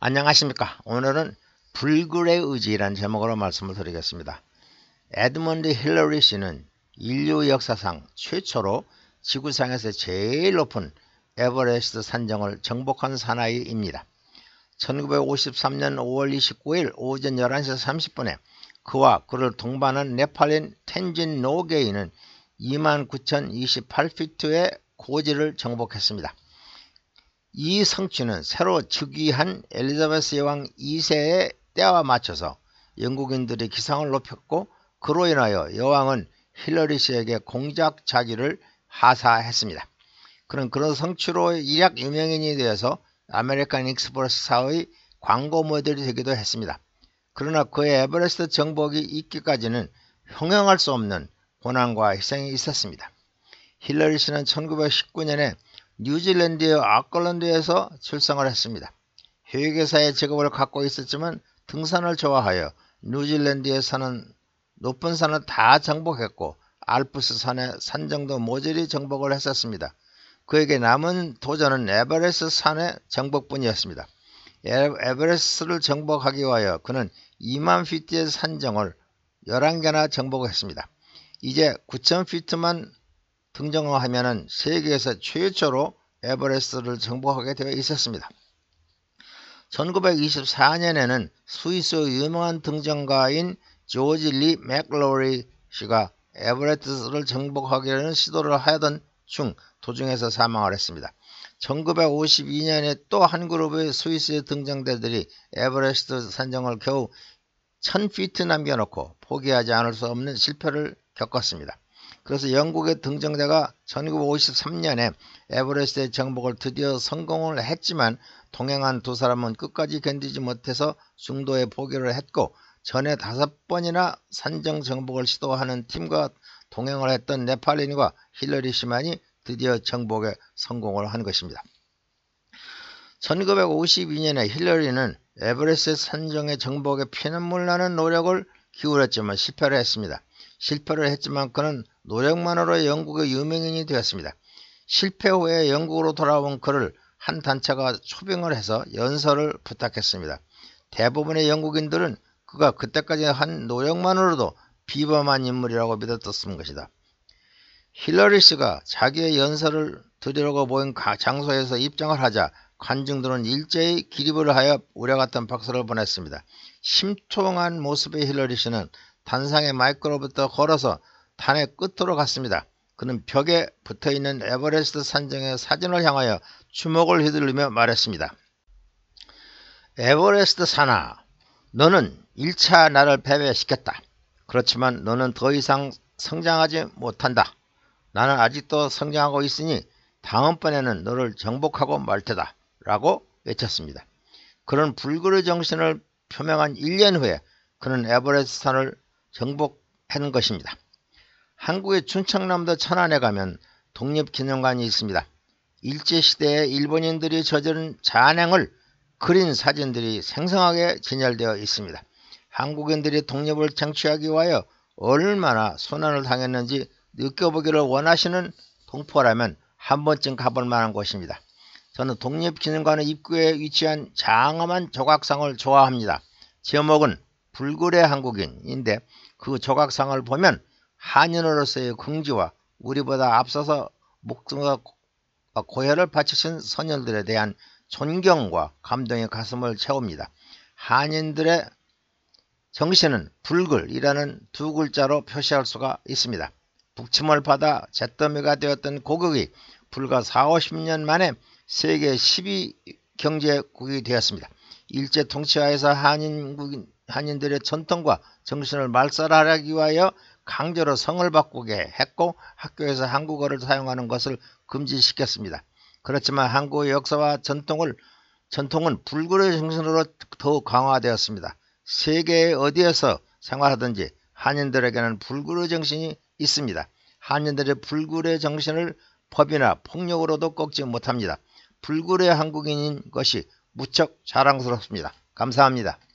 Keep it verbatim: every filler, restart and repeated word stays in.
안녕하십니까. 오늘은 불굴의 의지라는 제목으로 말씀을 드리겠습니다. 에드먼드 힐러리 씨는 인류 역사상 최초로 지구상에서 제일 높은 에버레스트 산정을 정복한 사나이입니다. 천구백오십삼 년 오월 이십구일 오전 열한 시 삼십 분에 그와 그를 동반한 네팔인 텐진 노게이는 이만 구천이십팔 피트의 고지를 정복했습니다. 이 성취는 새로 즉위한 엘리자베스 여왕 이 세의 때와 맞춰서 영국인들의 기상을 높였고, 그로 인하여 여왕은 힐러리 씨에게 공작 자기를 하사했습니다. 그런 그런 성취로 일약 유명인이 되어서 아메리칸 익스프레스사의 광고 모델이 되기도 했습니다. 그러나 그의 에버레스트 정복이 있기까지는 형용할 수 없는 고난과 희생이 있었습니다. 힐러리 씨는 천구백십구 년에 뉴질랜드의 아클랜드에서 출생을 했습니다. 회계사의 직업을 갖고 있었지만 등산을 좋아하여 뉴질랜드에 사는 높은 산을 다 정복했고 알프스 산의 산정도 모조리 정복을 했었습니다. 그에게 남은 도전은 에버레스트 산의 정복뿐이었습니다. 에버레스트를 정복하기 위하여 그는 이만 피트의 산정을 열한 개나 정복했습니다. 이제 구천 피트만 등정하면 세계에서 최초로 에버레스트를 정복하게 되어 있었습니다. 천구백이십사 년에는 스위스 유명한 등정가인 조지 리 맥로리 씨가 에버레스트를 정복하기라는 시도를 하던 중 도중에서 사망을 했습니다. 천구백오십이 년에 또 한 그룹의 스위스 등정대들이 에버레스트 산정을 겨우 천 피트 남겨놓고 포기하지 않을 수 없는 실패를 겪었습니다. 그래서 영국의 등정대가 천구백오십삼 년에 에버레스트의 정복을 드디어 성공을 했지만 동행한 두 사람은 끝까지 견디지 못해서 중도에 포기를 했고, 전에 다섯 번이나 산정 정복을 시도하는 팀과 동행을 했던 네팔인과 힐러리 씨만이 드디어 정복에 성공을 한 것입니다. 천구백오십이 년에 힐러리는 에버레스트 산정의 정복에 피눈물 나는 노력을 기울였지만 실패를 했습니다. 실패를 했지만 그는 노력만으로 영국의 유명인이 되었습니다. 실패 후에 영국으로 돌아온 그를 한 단체가 초빙을 해서 연설을 부탁했습니다. 대부분의 영국인들은 그가 그때까지 한 노력만으로도 비범한 인물이라고 믿었던 것이다. 힐러리 씨가 자기의 연설을 드리려고 모인 장소에서 입장을 하자 관중들은 일제히 기립을 하여 우려 같은 박수를 보냈습니다. 심통한 모습의 힐러리 씨는 단상의 마이크로부터 걸어서 단의 끝으로 갔습니다. 그는 벽에 붙어있는 에버레스트 산정의 사진을 향하여 주먹을 휘두르며 말했습니다. 에버레스트 산하, 너는 일 차 나를 패배시켰다. 그렇지만 너는 더 이상 성장하지 못한다. 나는 아직도 성장하고 있으니 다음번에는 너를 정복하고 말 테다. 라고 외쳤습니다. 그런 불굴의 정신을 표명한 일 년 후에 그는 에버레스트 산을 정복한 것입니다. 한국의 춘천남도 천안에 가면 독립기념관이 있습니다. 일제시대에 일본인들이 저지른 잔행을 그린 사진들이 생생하게 진열되어 있습니다. 한국인들이 독립을 쟁취하기 위하여 얼마나 손안을 당했는지 느껴보기를 원하시는 동포라면 한 번쯤 가볼 만한 곳입니다. 저는 독립기념관의 입구에 위치한 장엄한 조각상을 좋아합니다. 제목은 불굴의 한국인인데 그 조각상을 보면 한인으로서의 긍지와 우리보다 앞서서 목숨과 고혈을 바치신 선열들에 대한 존경과 감동이 가슴을 채웁니다. 한인들의 정신은 불굴이라는 두 글자로 표시할 수가 있습니다. 북침을 받아 잿더미가 되었던 고국이 불과 사오십 년 만에 세계 십 위 경제국이 되었습니다. 일제 통치하에서 한인국인, 한인들의 전통과 정신을 말살하기 위하여 강제로 성을 바꾸게 했고 학교에서 한국어를 사용하는 것을 금지시켰습니다. 그렇지만 한국의 역사와 전통을, 전통은 불굴의 정신으로 더욱 강화되었습니다. 세계 어디에서 생활하든지 한인들에게는 불굴의 정신이 있습니다. 한인들의 불굴의 정신을 법이나 폭력으로도 꺾지 못합니다. 불굴의 한국인인 것이 무척 자랑스럽습니다. 감사합니다.